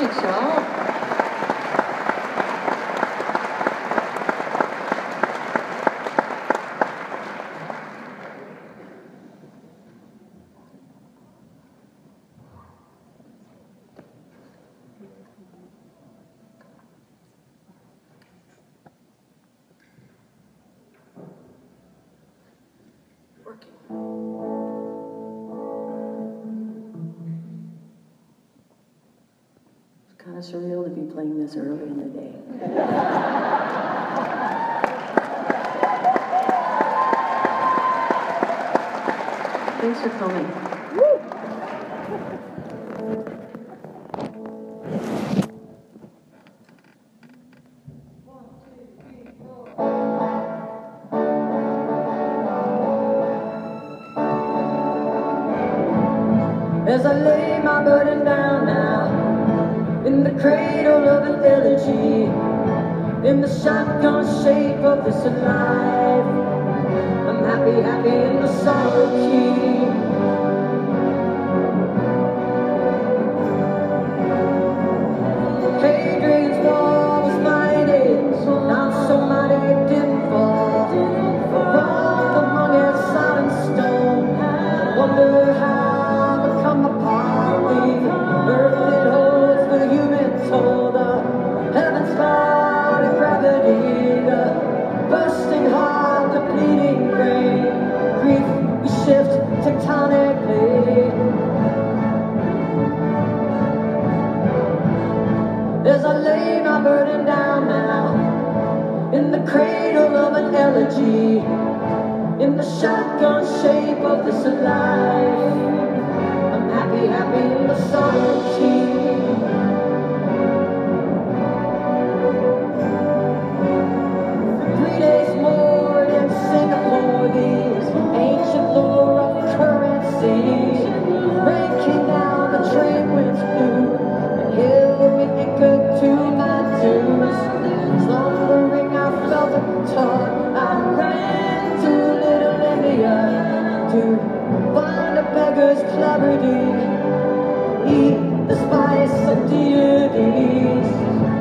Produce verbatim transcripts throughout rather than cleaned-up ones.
Thanks, y'all. It's kind of surreal to be playing this early in the day. Thanks for coming. As I lay my burden down now, in the cradle of an elegy, in the shotgun shape of this life, I'm happy, happy in the sorrow key. Hadrian's wall was mighty, not so mighty it didn't fall. Rock among its silent stone, I wonder how to come apart. The earth it holds the human soul, the heavens cloud and gravity, the bursting heart, the bleeding brain, grief we shift tectonically. As I lay my burden down now, in the cradle of an elegy, in the shotgun shape of this life, I'm happy, happy in the sorrow key. Three days more in Singapore, these ancient lore of currency, rain came down, the trade winds blew, and held me anchored to my dues. Slumbering, I felt it taut. I ran to Little India to find a beggar's clarity, eat the spice of deities.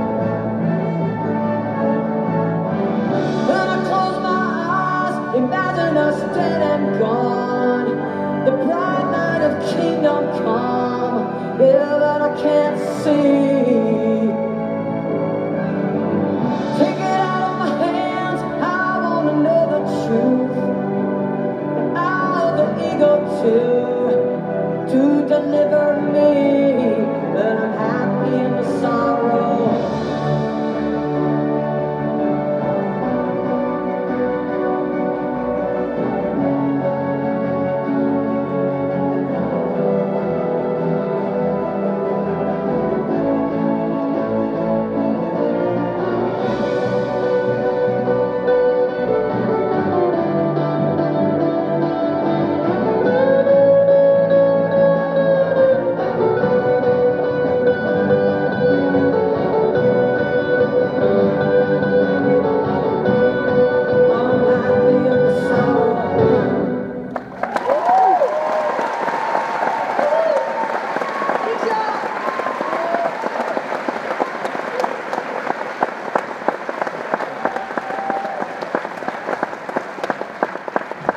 When I close my eyes, imagine us dead and gone, the bright night of kingdom come, yeah, but I can't see.